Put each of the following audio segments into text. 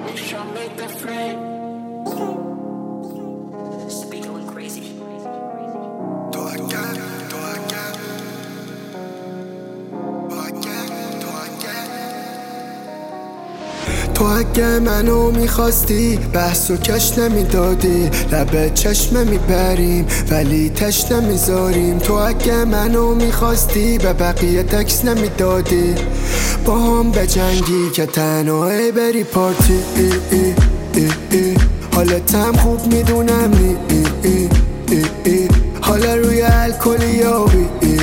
تو اگه منو میخواستی بحث و کش نمیدادی، لب چشم میبریم ولی تش نمیذاریم. تو اگه منو میخواستی به بقیه تکس نمیدادی، با هم بجنگی که تنهایی بری پارتی. حالتم خوب میدونم حالا روی الکلی یابی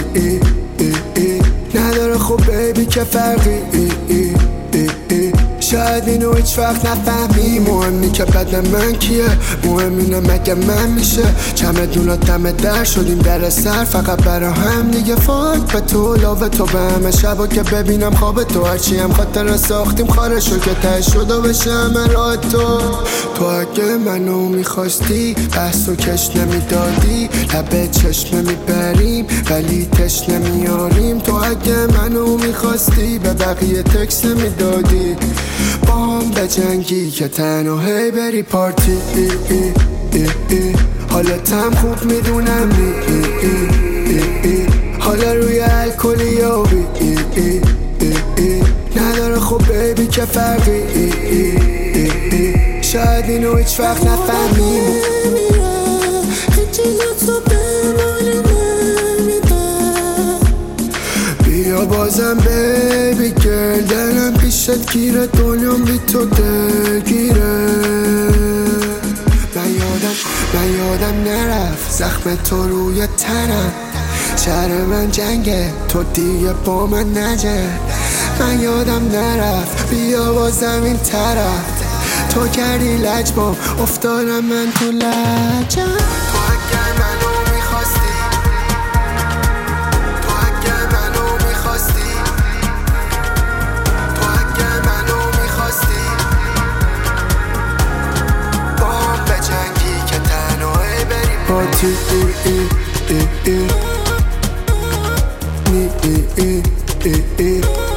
نداره خب بیبی که فرقی شاید اینو هیچ وقت نفهمی. مهمی که بدن من کیه، مهم اینه مگه من میشه. چمدونا دم در شدیم در سر فقط برا هم دیگه. فاک به تو لاوه تو به همه شبا که ببینم خواب تو، هرچی هم خاطر ساختیم خارشو که ته شده بشه همه راه تو. تو اگه منو میخواستی بحث و کش نمیدادی، لب چشم میبریم ولی تش نمیاریم. تو اگه منو میخواستی به بقیه تکس نمیدادی، با هم بجنگی که تنهایی بری پارتی. حالتم خوب میدونم حالا روی الکلی یابی نداره خب بیبی که فرقی شاید اینو هیچ وقت نفهمی. بیا بازم بیبی گرل، دلم پیشت گیره دنیام بی تو دلگیره. من یادم نرفت زخم تو روی تنم، شهر من جنگه تو دیگه با من نجه. من یادم نرفت بیا بازم این طرف، تو کردی لجبام افتادم من تو لجم. Party,